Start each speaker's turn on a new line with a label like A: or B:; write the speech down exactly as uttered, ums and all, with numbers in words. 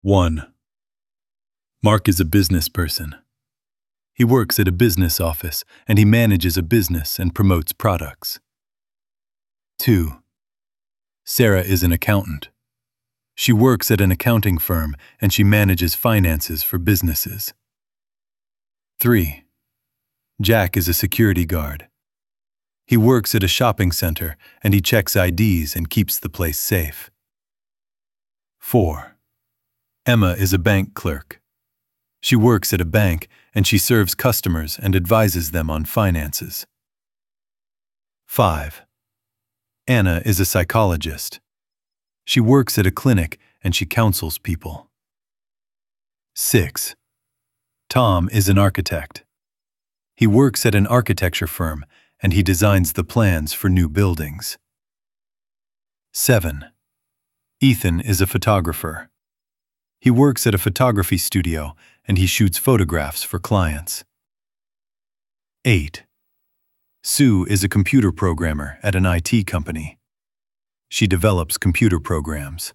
A: one. Mark is a business person. He works at a business office and he manages a business and promotes products. two. Sarah is an accountant. She works at an accounting firm and she manages finances for businesses. three. Jack is a security guard. He works at a shopping center and he checks I Ds and keeps the place safe. four. Emma is a bank clerk. She works at a bank and she serves customers and advises them on finances. five. Anna is a psychologist. She works at a clinic and she counsels people. six. Tom is an architect. He works at an architecture firm and he designs the plans for new buildings. seven. Ethan is a photographer. He works at a photography studio and he shoots photographs for clients. eight. Sue is a computer programmer at an I T company. She develops computer programs.